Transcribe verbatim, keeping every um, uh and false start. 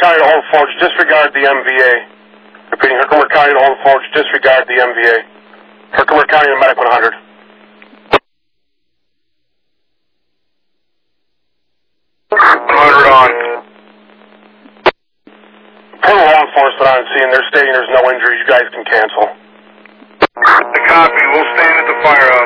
County to Old Forge, disregard the M V A. Repeating, Herkimer County to Old Forge, disregard the M V A. Herkimer County to Medic one hundred. one hundred on. Put law enforcement on scene. They're stating there's no injuries. You guys can cancel. The copy. We'll stand at the firehouse.